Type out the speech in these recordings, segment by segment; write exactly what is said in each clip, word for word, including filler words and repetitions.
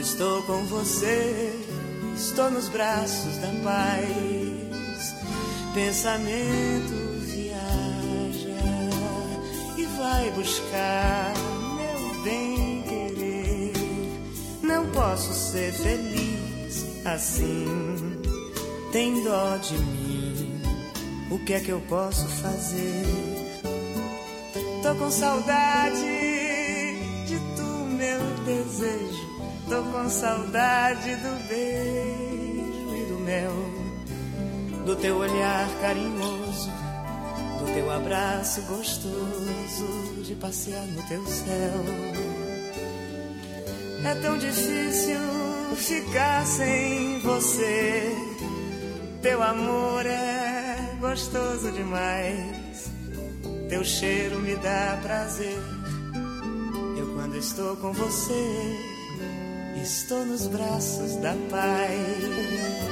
Estou com você, estou nos braços da paz. Pensamento viaja e vai buscar meu bem-querer. Não posso ser feliz assim, tem dó de mim. O que é que eu posso fazer? Tô com saudade de tu, meu desejo. Tô com saudade do beijo e do mel, do teu olhar carinhoso, do teu abraço gostoso, de passear no teu céu. É tão difícil ficar sem você. Teu amor é gostoso demais. Teu cheiro me dá prazer. Eu, quando estou com você, estou nos braços da paz.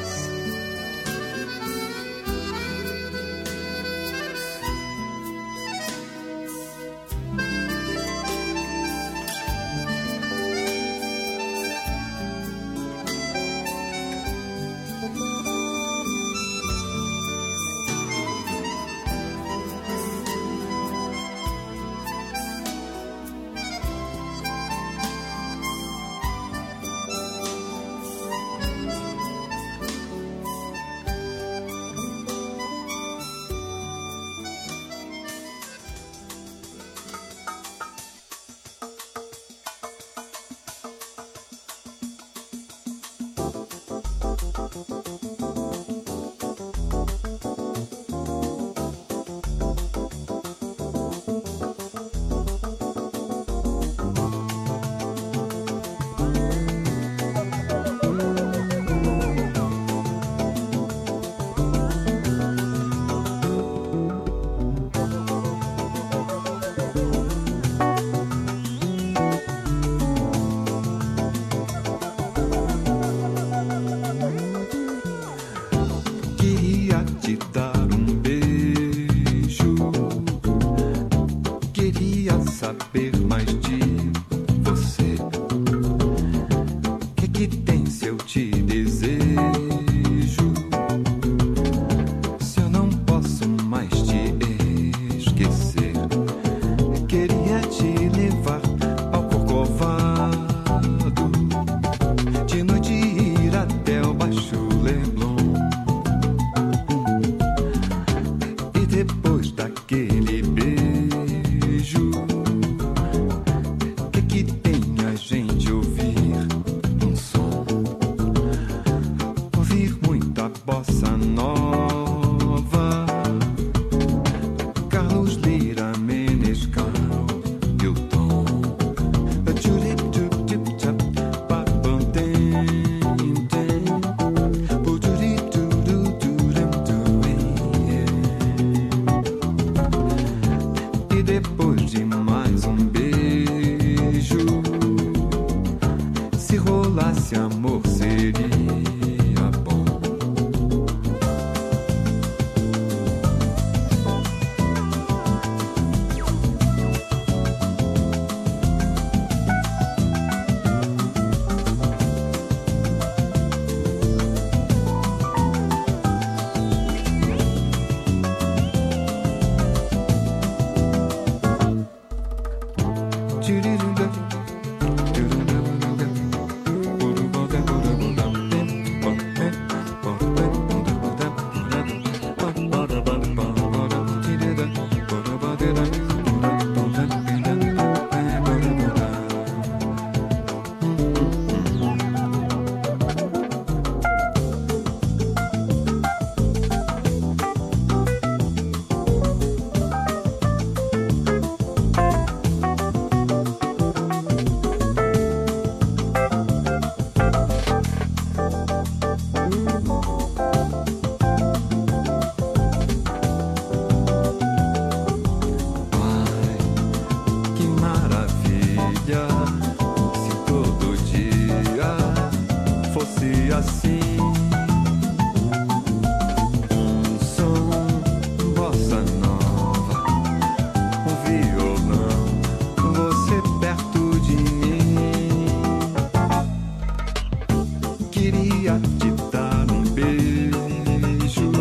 te dar um beijo.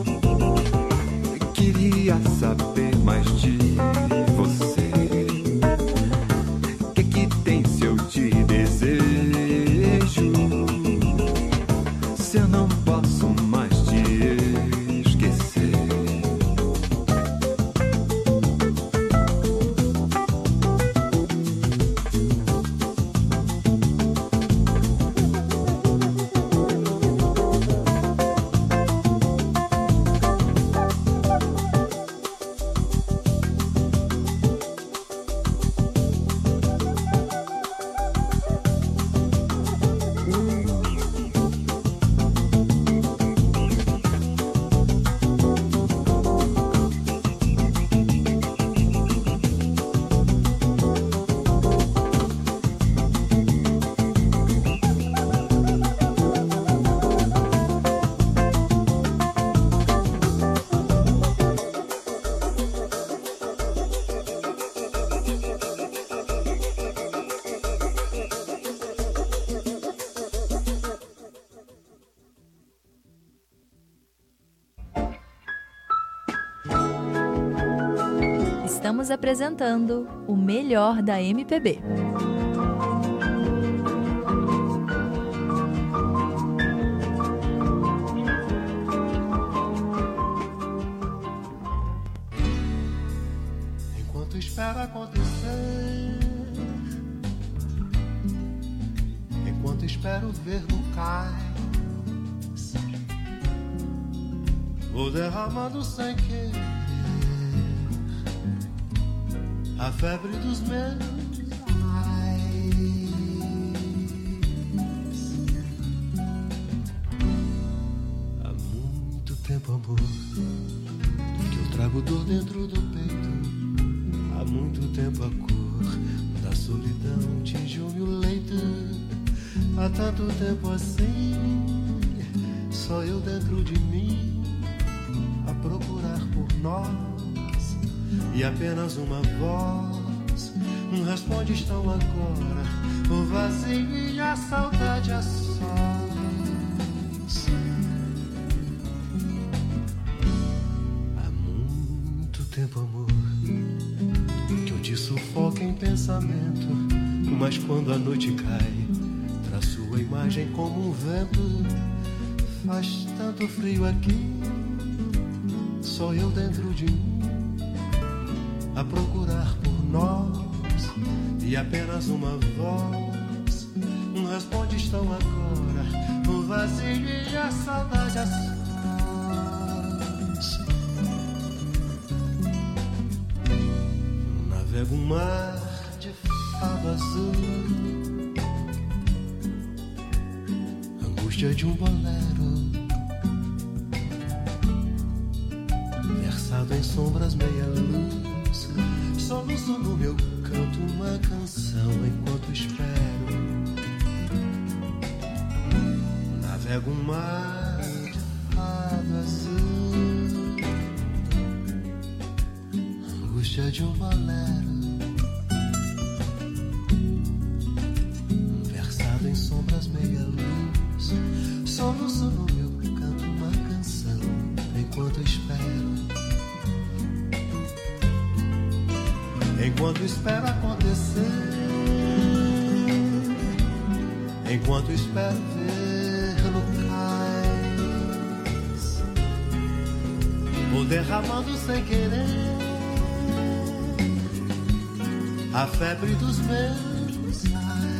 Queria saber mais de você. Que que tem se eu te desejo? Se eu não posso mais te esquecer. Estamos apresentando o melhor da M P B. Enquanto espero acontecer, enquanto espero ver no cais, vou derramando sem querer a febre dos meus pais. Há muito tempo, amor, que eu trago dor dentro do peito. Há muito tempo a cor da solidão tingiu-me o leito. Há tanto tempo assim, só eu dentro de mim a procurar por nós. E apenas uma voz um responde: estão agora o vazio e a saudade a sós. Há muito tempo, amor, que eu te sufoco em pensamento, mas quando a noite cai, traz sua imagem como um vento. Faz tanto frio aqui, só eu dentro de mim a procurar por nós. E apenas uma voz um responde: estão agora o vazio e a saudade a sós. Navego um mar de fado azul, angústia de um bolero, versado em sombras meia luz. Soluço no meu canto uma canção enquanto espero. Navego um mar de fado azul, angústia de um bolero, versado em sombras meia luz. Soluço no meu canto uma canção enquanto espero. Enquanto espero acontecer, enquanto espero ver no cais, vou derramando sem querer a febre dos meus pais.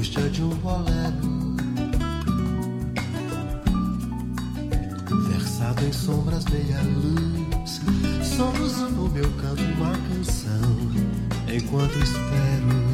angústia de um bolero, versado em sombras, meia luz, somos no meu canto uma canção, enquanto espero.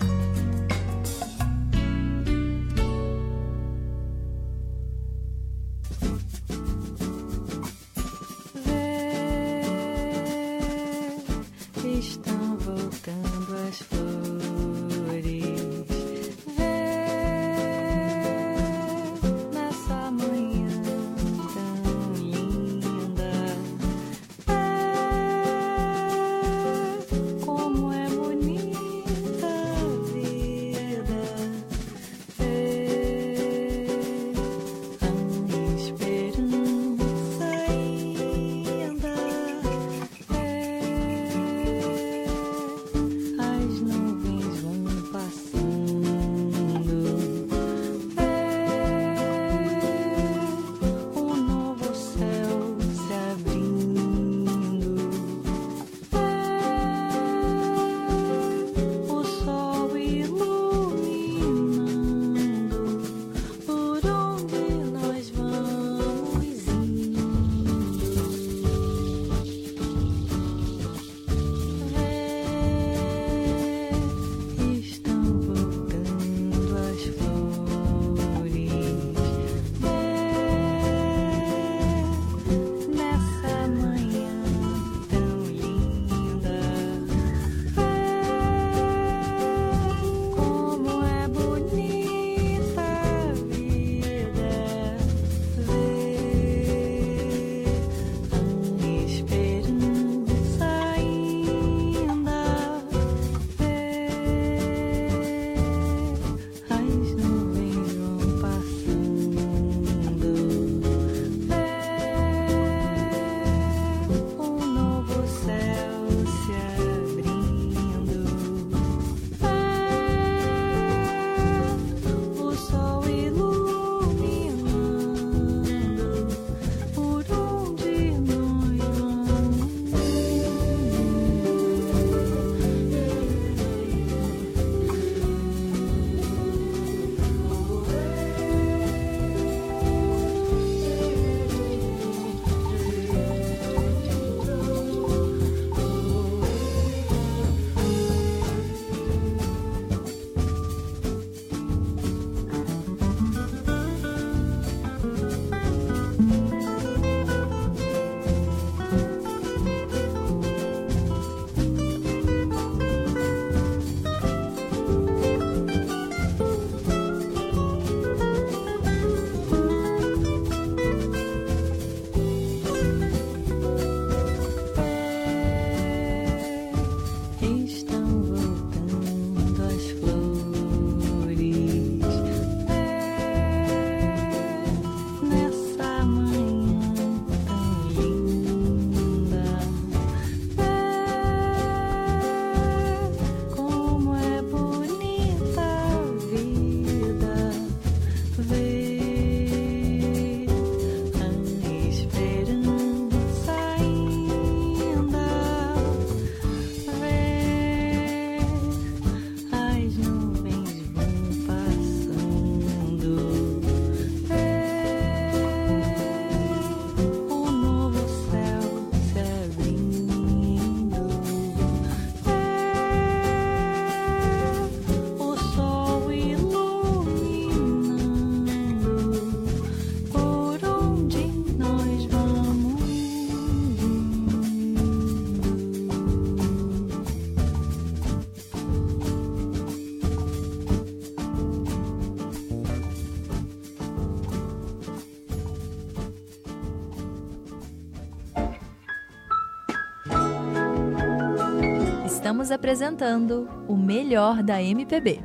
Estamos apresentando o melhor da M P B.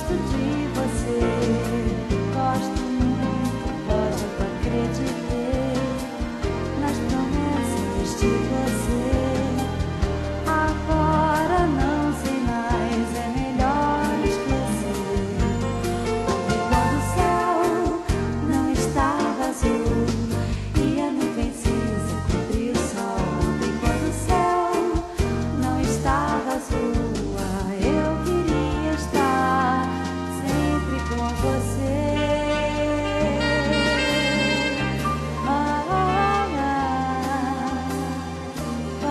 gosto de você, gosto muito, pode acreditar nas promessas de você. Agora não sei mais, é melhor esquecer. Ontem quando o céu não estava azul e a nuvem cinza cobriu o sol. Ontem quando o céu não estava azul, eu queria estar sempre com você. Ah, ah, ah, ah,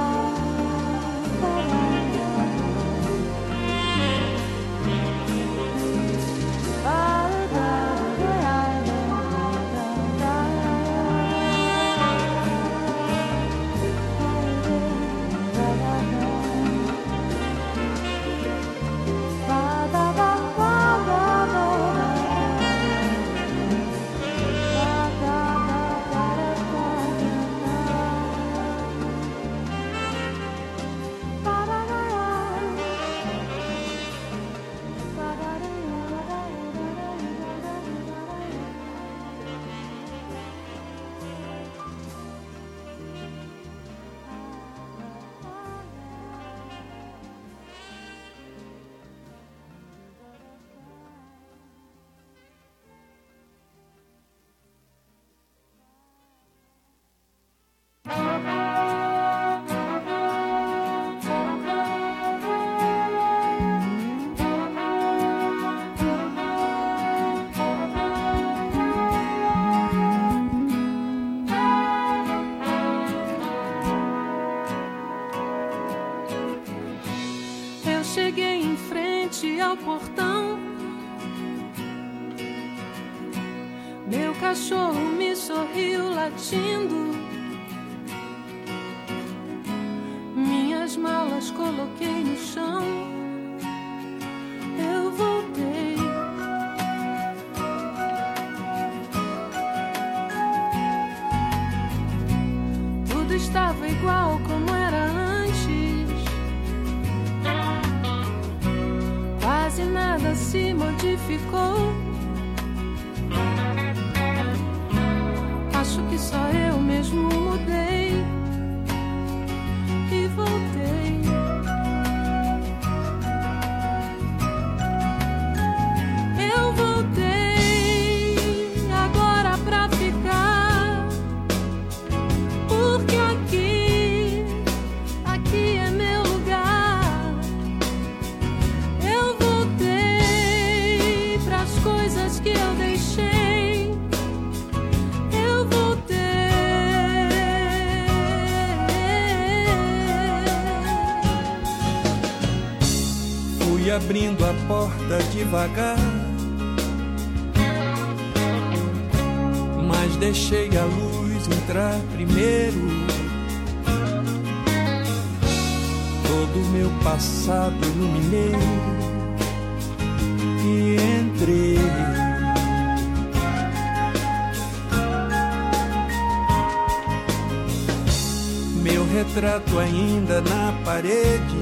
Eu cheguei em frente ao portão. Meu cachorro me sorriu latindo. Minhas malas coloquei no chão. Eu voltei. Tudo estava igual como era antes. Quase nada se modificou. Acho que só eu mesmo mudei e voltei. Eu voltei agora pra ficar, porque aqui, aqui é meu lugar. Eu voltei pras coisas que eu deixei. Fui abrindo a porta devagar, mas deixei a luz entrar primeiro. Todo o meu passado iluminei e entrei. Meu retrato ainda na parede,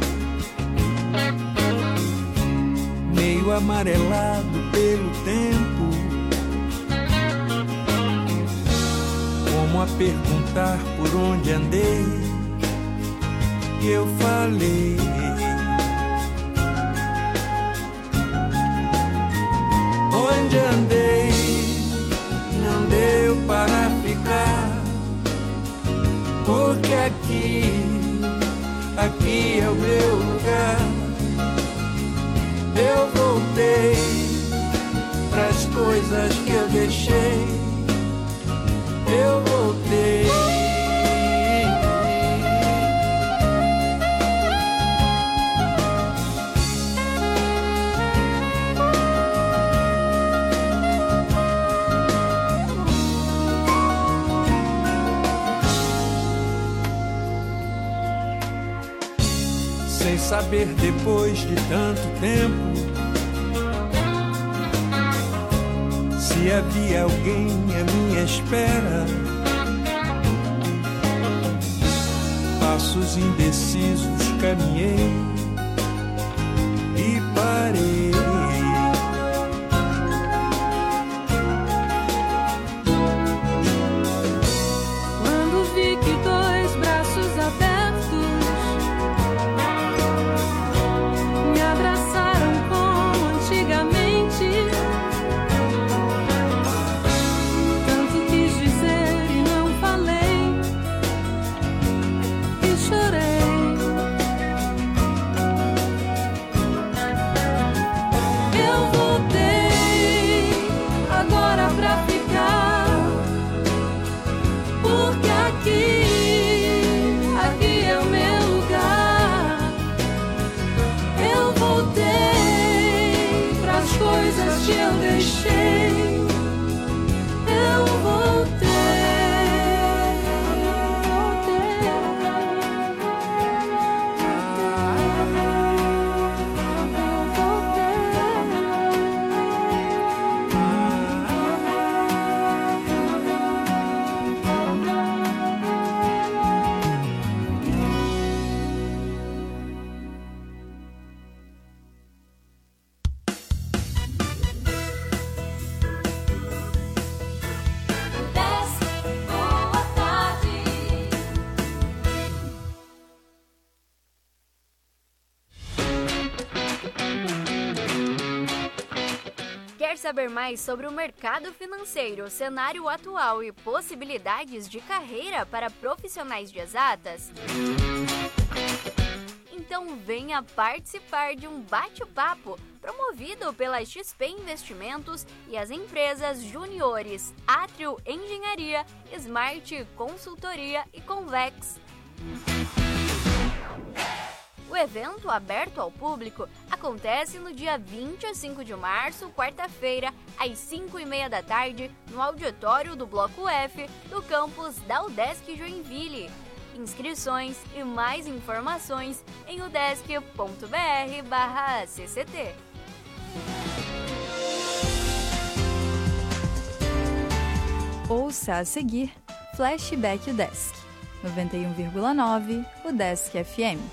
meio amarelado pelo tempo, como a perguntar por onde andei, e eu falei: onde andei, não deu para ficar, porque aqui, aqui é o meu lugar. Eu voltei pras coisas que eu deixei. Eu voltei. Sem saber depois de tanto tempo se havia alguém à minha espera. Passos indecisos caminhei e parei. que eu deixei, eu voltei. Quer saber mais sobre o mercado financeiro, cenário atual e possibilidades de carreira para profissionais de exatas? Então venha participar de um bate-papo promovido pela X P Investimentos e as empresas juniores Atrio Engenharia, Smart Consultoria e Convex. O evento, aberto ao público, acontece no dia vinte e cinco de março, quarta-feira, às cinco e meia da tarde, no auditório do Bloco F, do campus da Udesc Joinville. Inscrições e mais informações em udesc.br barra CCT. Ouça a seguir Flashback Udesc, noventa e um vírgula nove Udesc F M.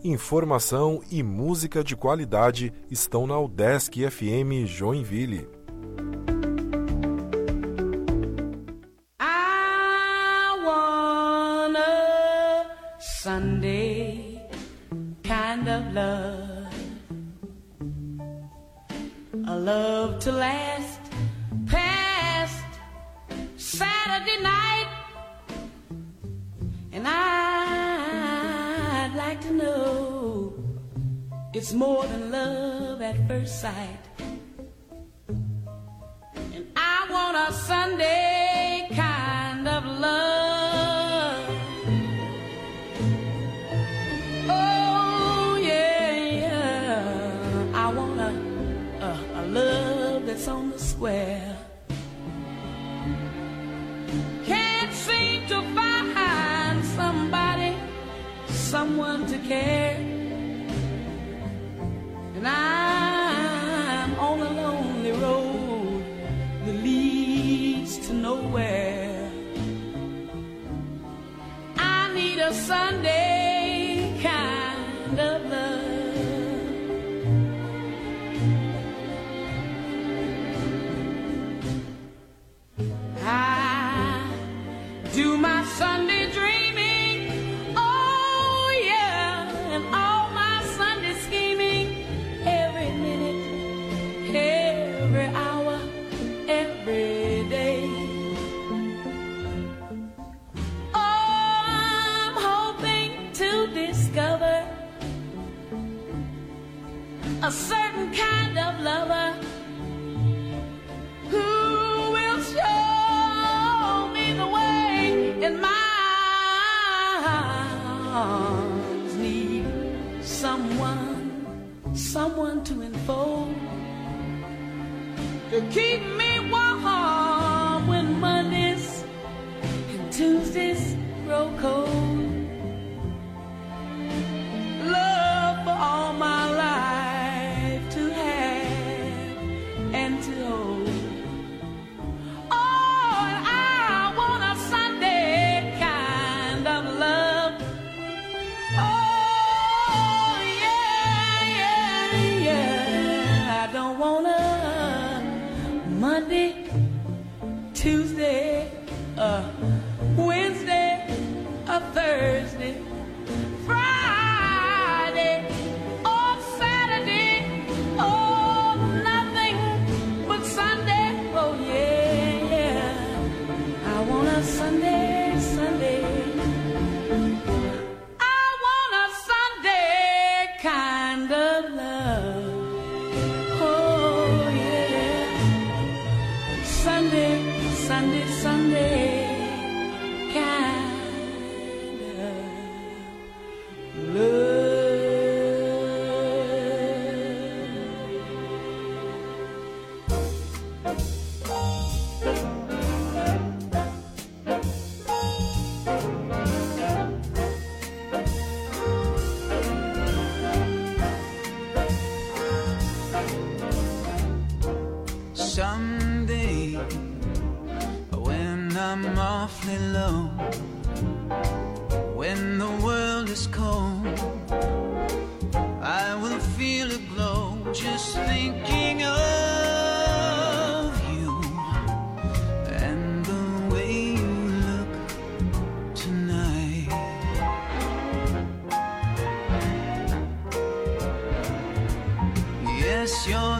Informação e música de qualidade estão na Udesc F M Joinville. I want a Sunday kind of love, a love to last past Saturday night, and I'd like to know it's more than love at first sight. And I want a Sunday kind of love. Oh yeah, yeah. I want a, a, a love that's on the square. Can't seem to find somebody, someone to care. And I'm on a lonely road that leads to nowhere. I need a Sunday kind of love. I do my Sunday dreaming, oh yeah, and all my Sunday scheming, every minute, every hour, every day. Oh, I'm hoping to discover a certain kind of lover who will show me the way, and my arms need someone, someone to enfold, to keep me warm when Mondays and Tuesdays grow cold. Love for all my life to have and to hold. Oh, and I want a Sunday kind of love. Oh, yeah, yeah, yeah. I don't want a Monday, Tuesday, a Wednesday, a Thursday, Friday, or Saturday, oh, nothing but Sunday. Oh, yeah, yeah. I want a Sunday, Sunday. I want a Sunday kind of love. Oh, yeah. Sunday, Sunday, Sunday kind of love. Someday, when I'm awfully low, when the world is cold, I will feel a glow just thinking of you and the way you look tonight. Yes, you're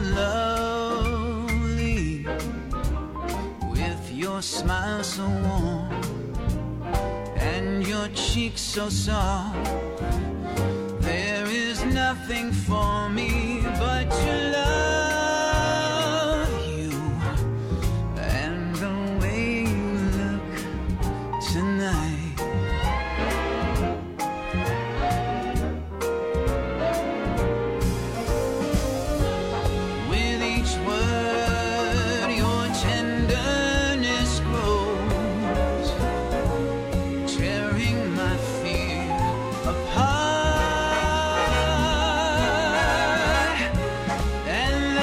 lovely with your smile so warm and your cheeks so soft. There is nothing for me but to love you and the way you look tonight. With each word your tenderness grows, tearing my fear apart. And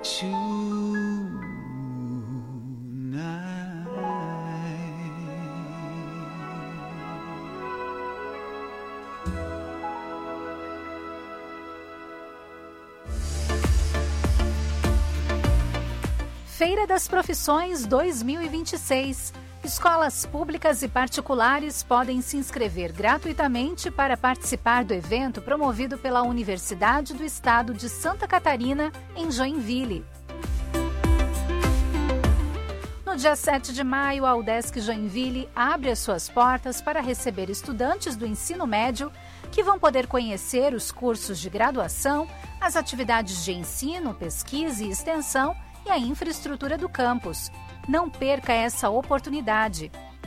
Feira das Profissões dois mil e vinte e seis. Escolas públicas e particulares podem se inscrever gratuitamente para participar do evento promovido pela Universidade do Estado de Santa Catarina, em Joinville. No dia sete de maio, a UDESC Joinville abre as suas portas para receber estudantes do ensino médio que vão poder conhecer os cursos de graduação, as atividades de ensino, pesquisa e extensão e a infraestrutura do campus. Não perca essa oportunidade.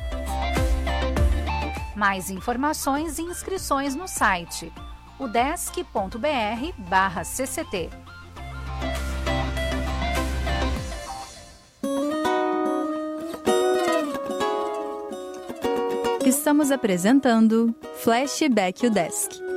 Mais informações e inscrições no site udesc ponto br barra C C T. Estamos apresentando Flashback UDESC.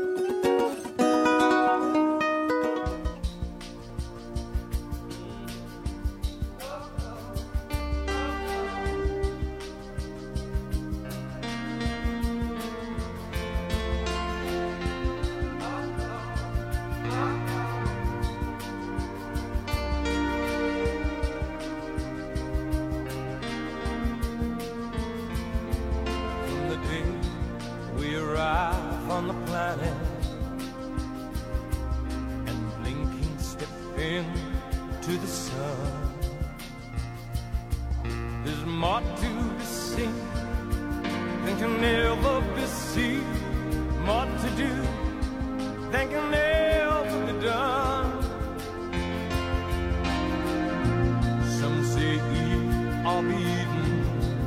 On the planet and blinking step into the sun. There's more to be seen than can ever be seen, more to do than can ever be done. Some say eat or be eaten,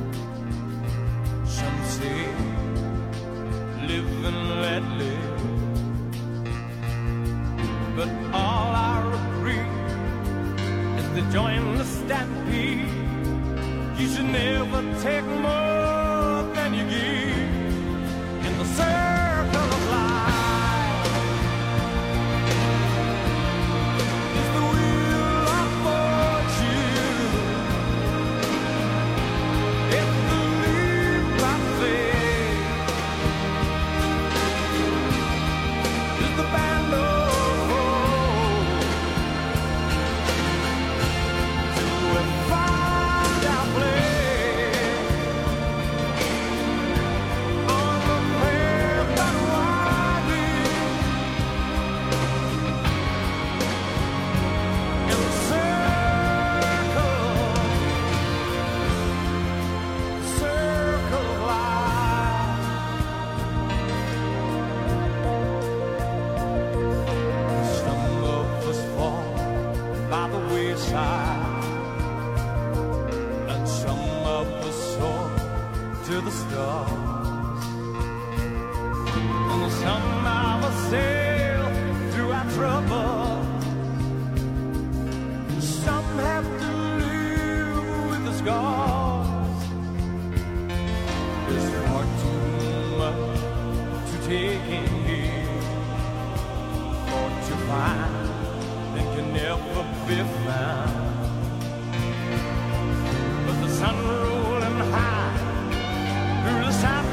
some say live and let live. But all I agree is to join the stampede. You should never take more than you give in the circle of life. It's the wheel of fortune. It's the leap of faith. It's the band of hope. To a find our place on the path that winding in the circle, circle of life. Some of us fall by the wayside, and some of us soar to the stars, and some of us sail through our trouble. Some have to live with the scars. There's far too much to take in here, or to find that can never be found. But the sun rolling high through the south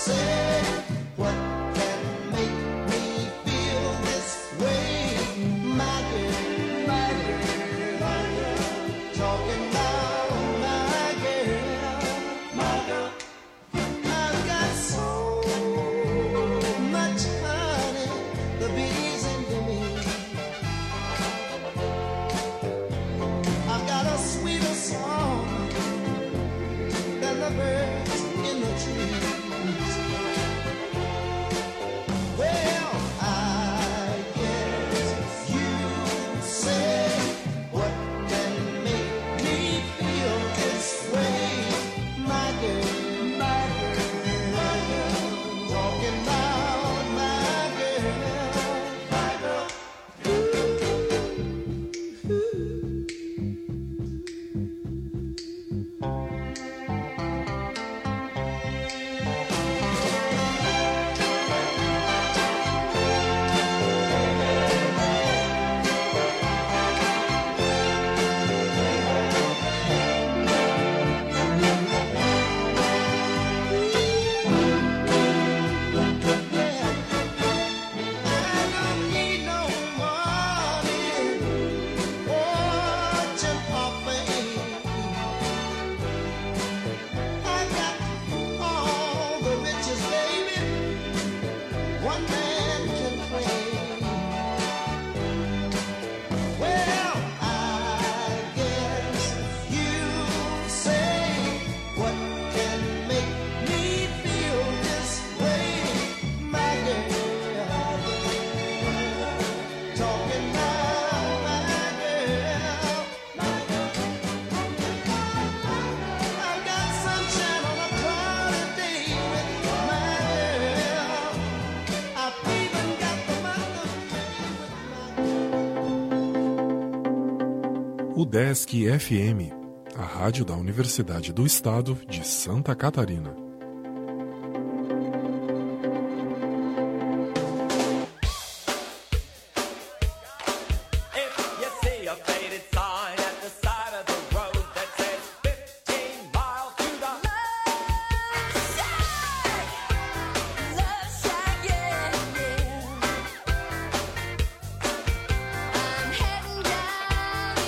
UDESC F M, a rádio da Universidade do Estado de Santa Catarina.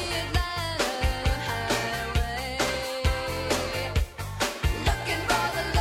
Looking for the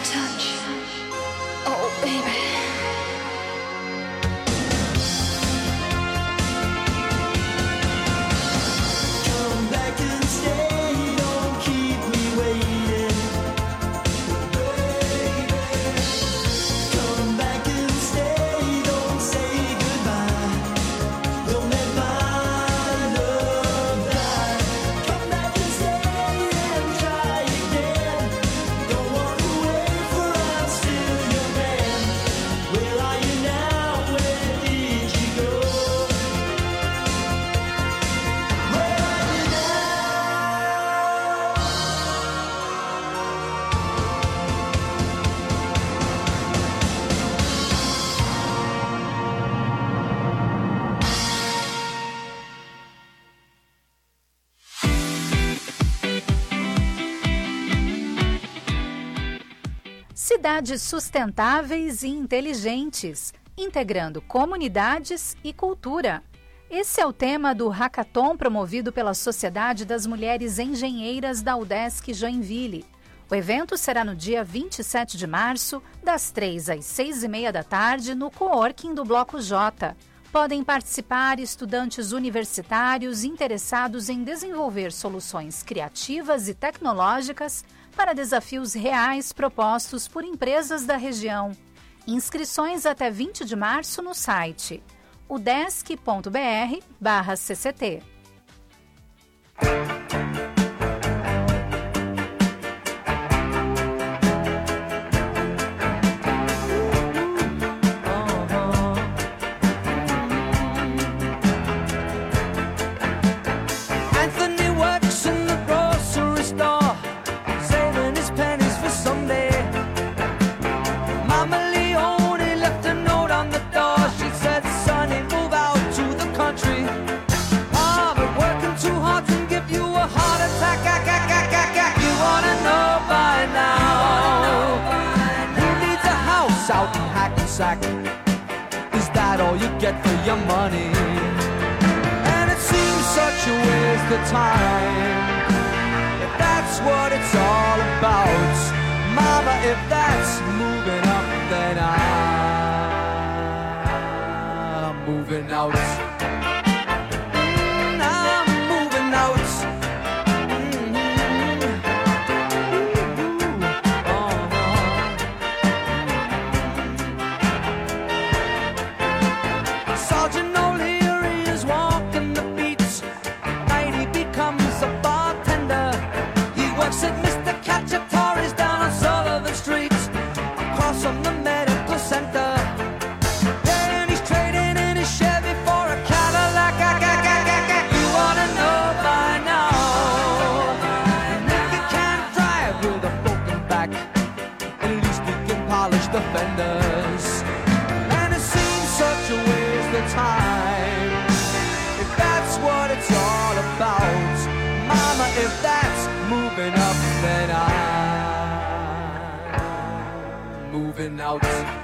touch. Oh, baby. Cidades sustentáveis e inteligentes, integrando comunidades e cultura. Esse é o tema do hackathon promovido pela Sociedade das Mulheres Engenheiras da UDESC Joinville. O evento será no dia vinte e sete de março, das três às seis e meia da tarde, no coworking do Bloco J. Podem participar estudantes universitários interessados em desenvolver soluções criativas e tecnológicas para desafios reais propostos por empresas da região. Inscrições até vinte de março no site udesc.br barra cct. Out in Hackensack, is that all you get for your money? And it seems such a waste of time. If that's what it's all about, Mama, if that's moving up, then I'm moving out. Mm, I'm moving out. The fenders, and it seems such a waste of time. If that's what it's all about, Mama, if that's moving up, then I'm moving out.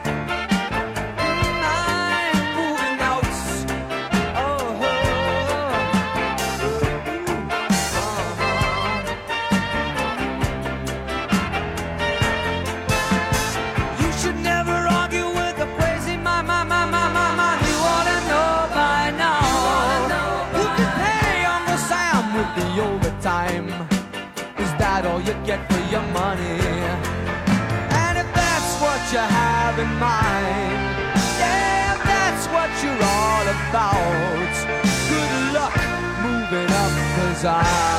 Time. Is that all you get for your money? And if that's what you have in mind, yeah, if that's what you're all about, good luck moving up, 'cause I